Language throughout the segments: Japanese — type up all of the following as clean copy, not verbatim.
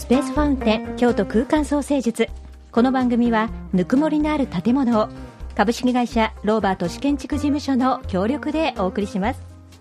スペースファウンテン京都空間創生術。この番組はぬくもりのある建物を株式会社ローバー都市建築事務所の協力でお送りします。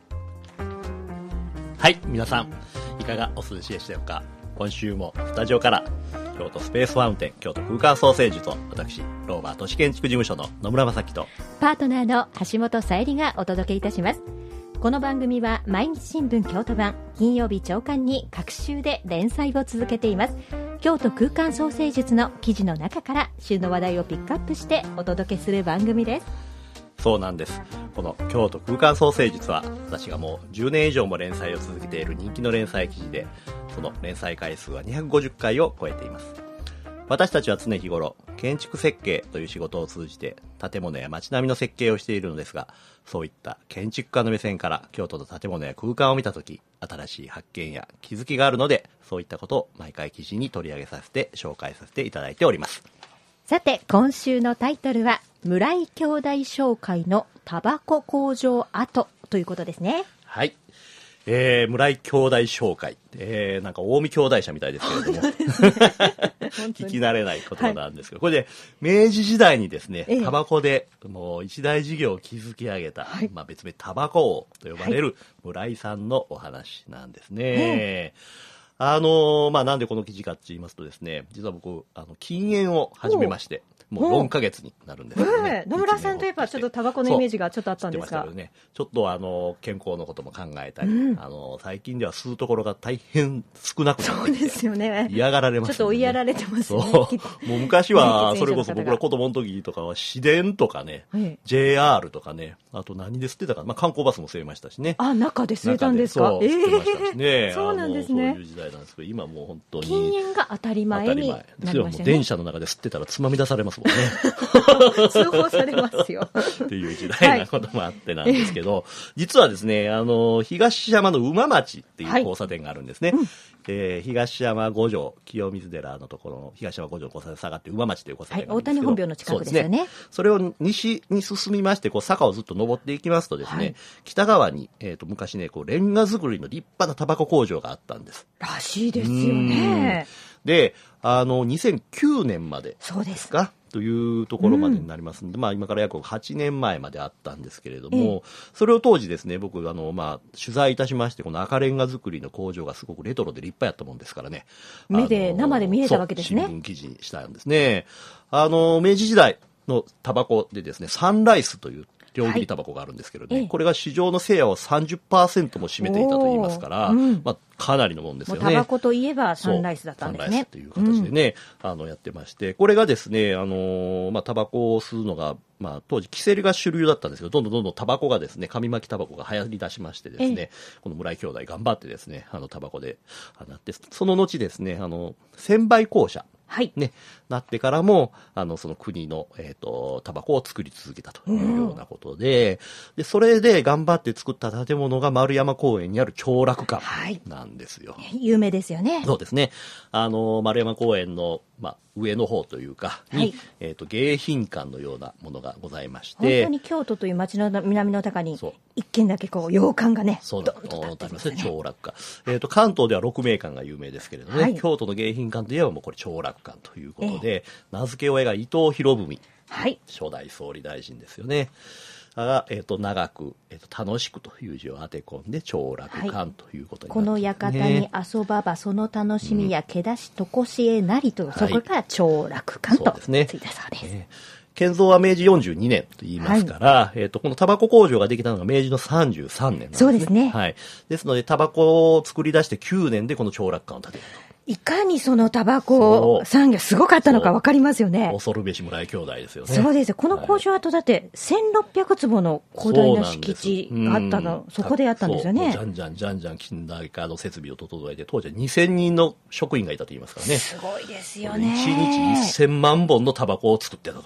はい、皆さんいかがお過ごしでしたか。今週もスタジオから京都スペースファウンテン京都空間創生術と私ローバー都市建築事務所の野村正樹とパートナーの橋本さゆりがお届けいたします。この番組は毎日新聞京都版金曜日朝刊に各週で連載を続けています。京都空間創生術の記事の中から週の話題をピックアップしてお届けする番組です。 そうなんです。この京都空間創生術は私がもう10年以上も連載を続けている人気の連載記事で、その連載回数は250回を超えています。私たちは常日頃建築設計という仕事を通じて建物や街並みの設計をしているのですが、そういった建築家の目線から京都の建物や空間を見たとき、新しい発見や気づきがあるので、そういったことを毎回記事に取り上げさせて紹介させていただいております。 さて今週のタイトルは村井兄弟商会のタバコ工場跡ということですね。 はい、村井兄弟商会、なんか近江兄弟社みたいですけれども聞き慣れない言葉なんですけど、これで明治時代にですね、タバコでもう一大事業を築き上げた、別名タバコ王と呼ばれる村井さんのお話なんですね。なんでこの記事かと言いますとですね、実は僕禁煙を始めまして、もう4ヶ月になるんですけどね。 野村さんといえばちょっとタバコのイメージがちょっとあったんですが、 ね、ちょっと健康のことも考えたり、最近では吸うところが大変少なくなってきて、 そうですよね、 嫌がられますよね。 ちょっと追いやられてますよね。 もう昔はそれこそ僕ら子供の時とかは市電とかね、JR とかね、あと何で吸ってたか、観光バスも吸えましたしね。 中で吸えたんですか。 そう、吸ってましたしね。 そうなんですね。 そういう時代なんですけど、今もう本当に禁煙が当たり前になりましたね。 電車の中で吸ってたらつまみ出されますもんね。 通報されますよっていう時代なこともあってなんですけど、実はですね、東山の馬町っていう交差点があるんですね。東山五条清水寺のところの東山五条の交差点下がって馬町という交差点があるんですけど、 大谷本廟の近くですよね。 それを西に進みまして、坂をずっと登っていきますとですね、北側に、昔ね、レンガ造りの立派なタバコ工場があったんです。 らしいですよね。 で、2009年までですかというところまでになりますので、今から約8年前まであったんですけれども、それを当時ですね、僕取材いたしまして、この赤レンガ造りの工場がすごくレトロで立派やったもんですからね、 生で見れたわけですね。 新聞記事にしたんですね。明治時代のタバコでですね、サンライスという両切りタバコがあるんですけどね、これが市場のシェアを 30% も占めていたといいますから、かなりのもんですよね。 タバコといえばサンライスだったんですね。 サンライスという形でね、やってまして、これがですね、タバコを吸うのが、当時キセルが主流だったんですけど、どんどんタバコがですね、紙巻きタバコが流行り出しましてですね、この村井兄弟頑張ってですね、タバコでなって、その後ですね、専売公社なってからも、その国の、タバコを作り続けたというようなことで、それで頑張って作った建物が丸山公園にある長楽館なんですよ。 有名ですよね。 そうですね。丸山公園の、上の方というかに、迎賓館のようなものがございまして、 本当に京都という町の南の高に一軒だけ洋館がね、 そうだとありますね。長楽館。関東では鹿鳴館が有名ですけれどね、京都の迎賓館といえばもうこれ長楽館ということで、名付け親が伊藤博文、初代総理大臣ですよね。が、長く、楽しくという字を当て込んで長楽館ということになってますね。 この館に遊ばばその楽しみや気出しとこしえなりと、そこから長楽館とついたそうです。 建造は明治42年と言いますから、このタバコ工場ができたのが明治の33年なんですね。 そうですね。 ですのでタバコを作り出して9年でこの長楽館を建てると。 いかにそのタバコ産業すごかったのか分かりますよね。 恐るべし村井兄弟ですよね。 そうですよ。この工場跡だって1600坪の広大な敷地があったの、そこでやったんですよね。 じゃんじゃん近代化の設備を整えて、当時は2000人の職員がいたと言いますからね。すごいですよね。 1日1000万本のタバコを作ってたと。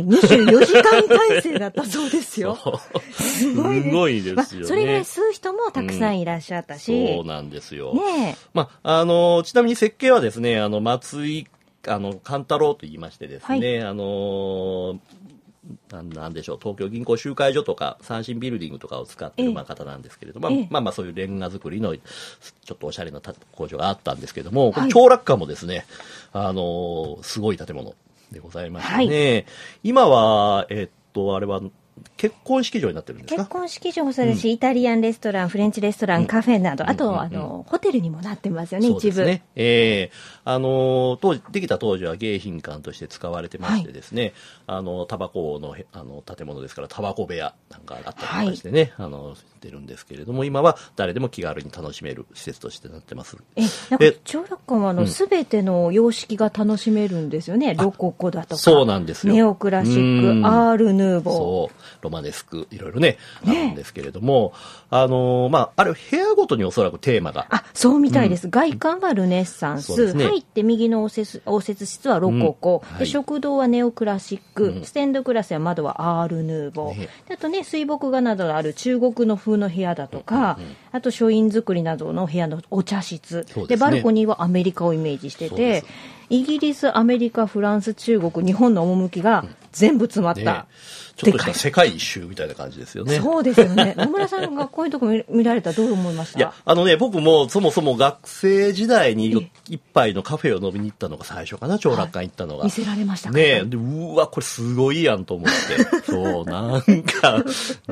24時間体制だったそうですよ。すごいですよね。それぐらい吸う人もたくさんいらっしゃったし。 そうなんですよ。ちなみに設計はですね、松井勘太郎と言いましてですね、 なんでしょう、東京銀行集会所とか三振ビルディングとかを使っている方なんですけれども、そういうレンガ作りのちょっとおしゃれな工場があったんですけれども、この長楽館もですね、すごい建物でございましてね、今は、あれは結婚式場になってるんですか？ 結婚式場もそうですし、イタリアンレストラン、フレンチレストラン、カフェなど、あと、ホテルにもなってますよね、一部。そうですね。できた当時は迎賓館として使われてましてですね、タバコの、建物ですから、タバコ部屋なんかあったりとかしてね、出るんですけれども、今は誰でも気軽に楽しめる施設としてなってます。 なんか長楽館はすべての様式が楽しめるんですよね。ロココだとか、 そうなんですよ。 ネオクラシック、アールヌーボー。 そう、ロマネスク、いろいろね、あるんですけれども、あれ部屋ごとにおそらくテーマが。 そうみたいです。外観はルネッサンス、入って右の応接室はロココ、で食堂はネオクラシック、ステンドグラスや窓はアールヌーボー、あとね、水墨画などのある中国の風の部屋だとか、あと書院作りなどの部屋のお茶室、でバルコニーはアメリカをイメージしてて、イギリス、アメリカ、フランス、中国、日本の趣が全部詰まった。 ちょっとした世界一周みたいな感じですよね。 そうですよね。野村さんがこういうとこ見られたらどう思いました？ いや、僕もそもそも学生時代に一杯のカフェを飲みに行ったのが最初かな、長楽館行ったのが。 見せられましたか？ ねえ、で、うわ、これすごいやんと思って。そう、なんか、ヨ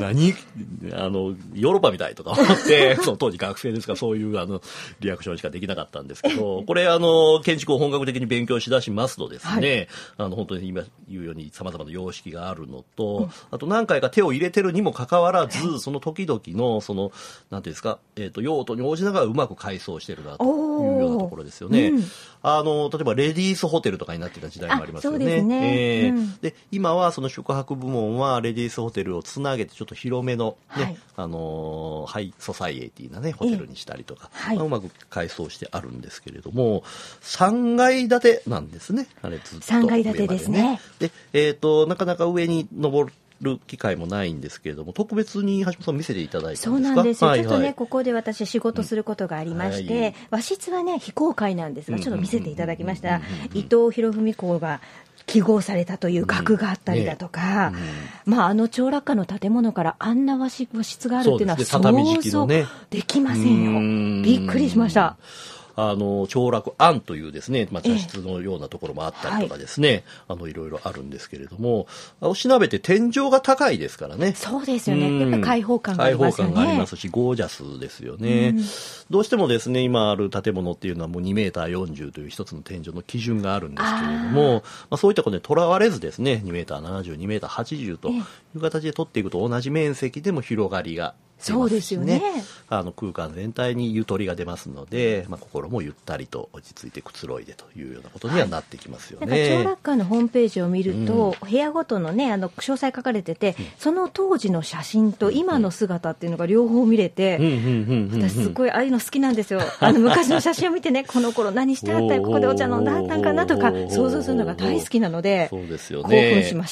ーロッパみたいとか思って、当時学生ですからそういうリアクションしかできなかったんですけど、これ建築を本格的に勉強しだしますとですね、本当に今言うように様々な様式があるのと、あと何回か手を入れてるにもかかわらず、その時々のなんていうんですか、用途に応じながらうまく改装してるなというようなところですよね。例えばレディースホテルとかになってた時代もありますよね。 そうですね。 で今はその宿泊部門はレディースホテルをつなげてちょっと広めのね、ハイソサイエティなねホテルにしたりとか、うまく改装してあるんですけれども、3階建てなんですね。あれずっと 3階建てですね。 でなかなか上に登る機会もないんですけれども、特別に橋本さん見せていただいたんですか？ そうなんですよ、ちょっとねここで私仕事することがありまして、和室はね非公開なんですが、ちょっと見せていただきました。伊藤博文公が記号されたという額があったりだとか、長楽館の建物からあんな和室があるっていうのは想像できませんよ。びっくりしました。 長楽庵というですね、茶室のようなところもあったりとかですね、いろいろあるんですけれども、おしなべて天井が高いですからね。 そうですよね。やっぱり開放感がありますよね。 開放感がありますし、ゴージャスですよね。どうしてもですね、今ある建物っていうのはもう2メーター40という一つの天井の基準があるんですけれども、そういったことにとらわれずですね、2メーター70、2メーター80という形で取っていくと同じ面積でも広がりがそうですよね。 空間全体にゆとりが出ますので、心もゆったりと落ち着いてくつろいでというようなことにはなってきますよね。 長楽館のホームページを見ると、部屋ごとのね詳細書かれてて、その当時の写真と今の姿っていうのが両方見れて、私すごいああいうの好きなんですよ。昔の写真を見てね、この頃何してあったよ、ここでお茶飲んだあったんかなとか想像するのが大好きなので、 そうですよね、 興奮しました。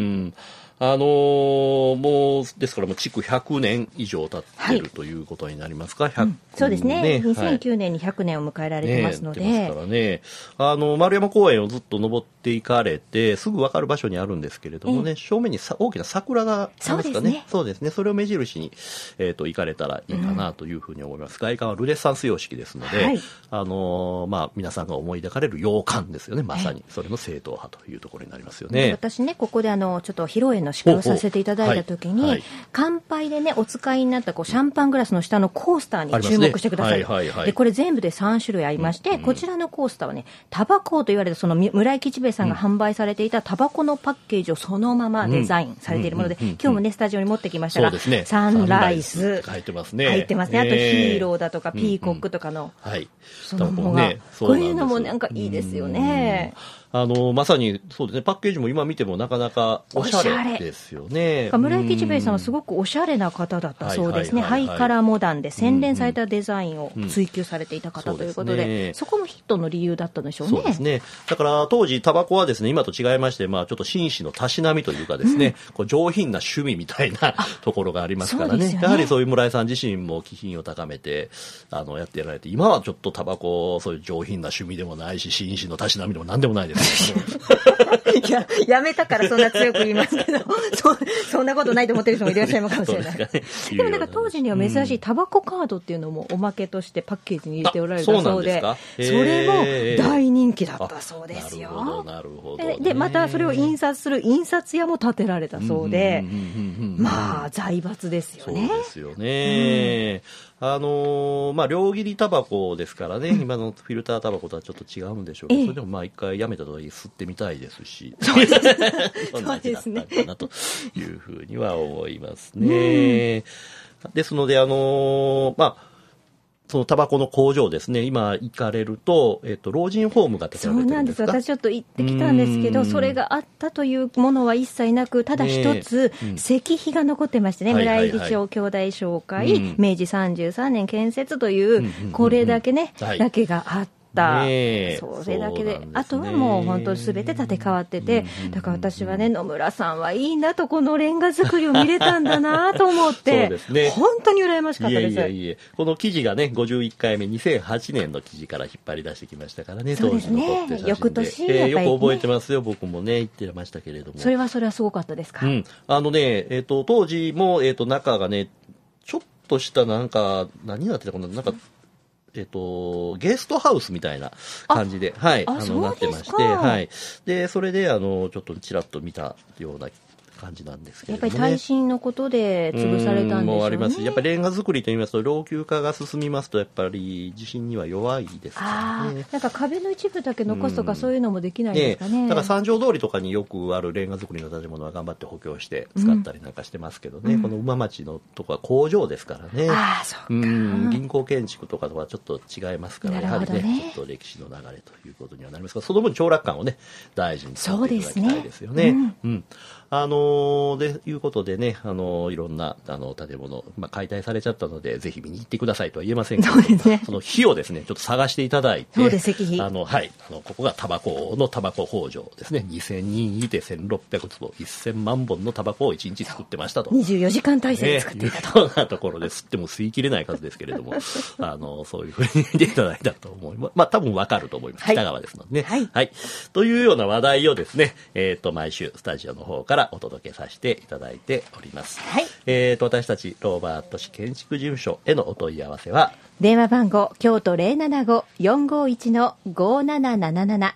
もうですから築100年以上経っているということになりますか。 そうですね。2009年に100年を迎えられてますので、 ですからね、丸山公園をずっと登っていかれてすぐ分かる場所にあるんですけれどもね、正面に大きな桜がありますかね。そうですね。それを目印に行かれたらいいかなというふうに思います。外観はルネッサンス様式ですので、皆さんが思い抱かれる洋館ですよね。まさにそれの正統派というところになりますよね。 私ね、ここでちょっと披露宴の司会をさせていただいたときに、乾杯でねお使いになったシャンパングラスの下のコースターに注目してください。でこれ全部で3種類ありまして、こちらのコースターはねタバコと言われるその村井吉兵衛さんが販売されていたタバコのパッケージをそのままデザインされているもので、今日もねスタジオに持ってきましたが、サンライズ入ってますね。 入ってますね。あとヒーローだとかピーコックとかのそのものが、こういうのもなんかいいですよね。 まさにそうですね。パッケージも今見てもなかなかおしゃれですよね。 村井吉兵衛さんはすごくおしゃれな方だったそうですね。ハイカラモダンで洗練されたデザインを追求されていた方ということで、そこもヒットの理由だったんでしょうね。 そうですね。だから当時タバコはですね、今と違いまして、ちょっと紳士のたしなみというかですね、上品な趣味みたいなところがありますからね。やはりそういう村井さん自身も気品を高めてやってやられて、今はちょっとタバコそういう上品な趣味でもないし、紳士のたしなみでも何でもないですいや、やめたからそんな強く言いますけど、そんなことないと思ってる人もいらっしゃるかもしれない。でもなんか当時には珍しいタバコカードっていうのもおまけとしてパッケージに入れておられたそうで、それも大人気だったそうですよ。 なるほど、ね。 で、またそれを印刷する印刷屋も建てられたそうで、まあ財閥ですよね。 そうですよね。両切りタバコですからね、今のフィルタータバコとはちょっと違うんでしょうけど、それでもまあ一回やめたとはいえ吸ってみたいですし、そんな味だったのかなというふうには思いますね。ですので、そのタバコの工場ですね、今行かれると、老人ホームが建てられてるんですか？ そうなんです。私ちょっと行ってきたんですけど、それがあったというものは一切なく、ただ一つ、石碑が残ってましてね、村入町兄弟商会、明治33年建設という、これだけね、だけがあって、それだけで、あとはもう本当に全て建て替わってて、だから私はね、野村さんはいいなと、このレンガ作りを見れたんだなと思って、本当に羨ましかったです。 この記事がね、51回目、2008年の記事から引っ張り出してきましたからね、当時の撮って写真で。 翌年、やっぱりよく覚えてますよ、僕もね、言ってましたけれども。 それはすごかったですか？ 当時も、中がね、ちょっとした何になってたかな、ゲストハウスみたいな感じで、なってまして、で、それで、ちょっとちらっと見たような感じなんですけれども、ね、 やっぱり耐震のことで潰されたんでしょうね。 もうありますし、やっぱりレンガ作りといいますと、老朽化が進みますと、やっぱり地震には弱いですからね。 なんか壁の一部だけ残すとか、そういうのもできないですかね。 だから三条通りとかによくあるレンガ作りの建物は頑張って補強して使ったりなんかしてますけどね、この馬町のとこは工場ですからね。銀行建築とかとはちょっと違いますから、やはりね、ちょっと歴史の流れということにはなりますが、その分長楽館をね、大事に使っていただきたいですよね。いうことでね、いろんな建物、解体されちゃったので、ぜひ見に行ってくださいとは言えませんけど、その火をですね、ちょっと探していただいて、ここがタバコ工場ですね、2000人いて1600坪、1000万本のタバコを1日作ってましたと。 24時間体制で作っていたと。 そんなところで吸っても吸い切れない数ですけれども、そういうふうに見ていただいたと思います。多分わかると思います。北側ですのでね。というような話題をですね、毎週スタジオの方からお届けさせていただいております。私たちローバート市建築事務所へのお問い合わせは、 電話番号京都 075-451-5777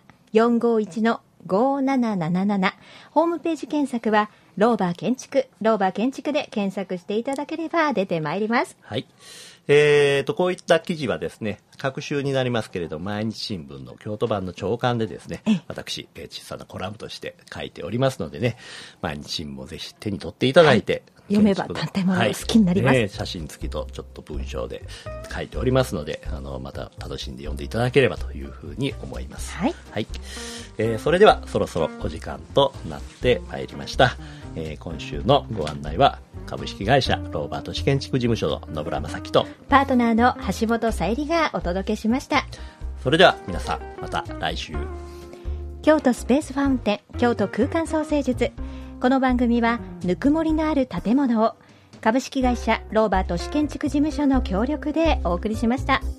451-5777、ホームページ検索はローバー建築で検索していただければ出てまいります。 こういった記事はですね、各週になりますけれど、毎日新聞の京都版の朝刊でですね、私、小さなコラムとして書いておりますのでね、毎日新聞をぜひ手に取っていただいて、 読めば建物好きになります。 写真付きとちょっと文章で書いておりますので、また楽しんで読んでいただければというふうに思います。それではそろそろお時間となってまいりました。今週のご案内は株式会社ローバート市建築事務所の野村正樹とパートナーの橋本さゆりがお届けしました。 それでは皆さん、また来週。 京都スペースファウンテン、京都空間創生術。この番組はぬくもりのある建物を株式会社ローバート市建築事務所の協力でお送りしました。